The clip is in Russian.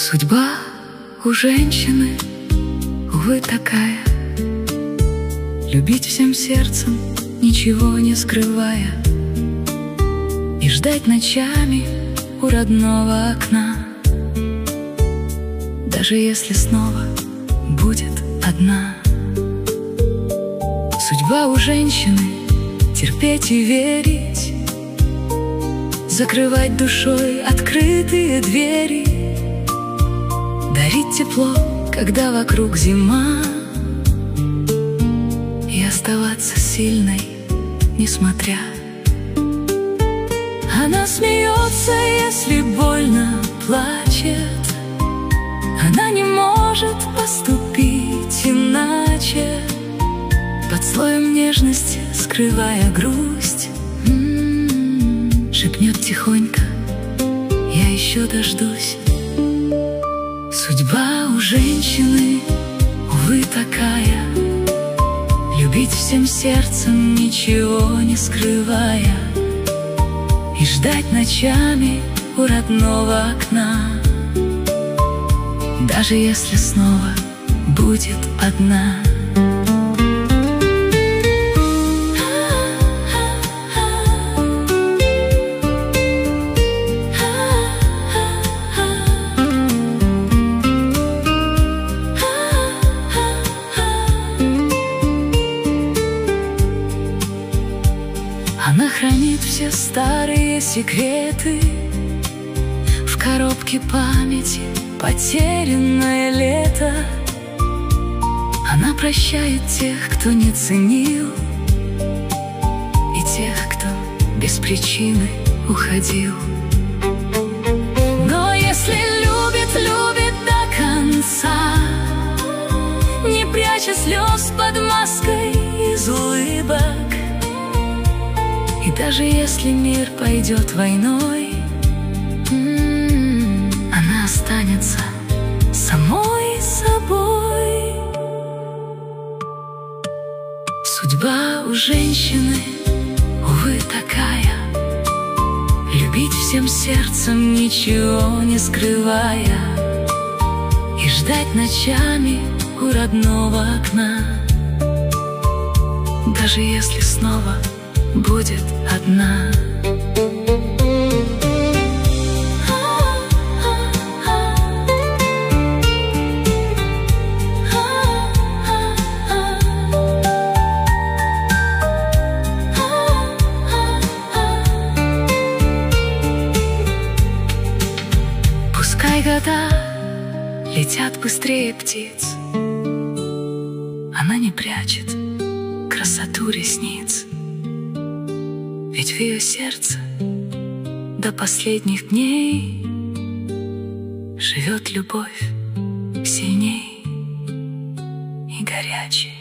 Судьба у женщины, увы, такая: любить всем сердцем, ничего не скрывая, и ждать ночами у родного окна, даже если снова будет одна. Судьба у женщины — терпеть и верить, закрывать душой открытые двери, дарить тепло, когда вокруг зима, и оставаться сильной, несмотря. Она смеется, если больно плачет, она не может поступить иначе, под слоем нежности скрывая грусть. Шепнет тихонько: я еще дождусь. Судьба у женщины, увы, такая: любить всем сердцем, ничего не скрывая, и ждать ночами у родного окна, даже если снова будет одна. Она хранит все старые секреты в коробке памяти, потерянное лето. Она прощает тех, кто не ценил, и тех, кто без причины уходил. Но если любит, любит до конца, не пряча слез под маской из улыбок. И даже если мир пойдет войной, она останется самой собой. Судьба у женщины, увы, такая: любить всем сердцем, ничего не скрывая, и ждать ночами у родного окна, даже если снова будет одна. Пускай года летят быстрее птиц, она не прячет красоту ресниц, ведь в ее сердце до последних дней живет любовь сильней и горячей.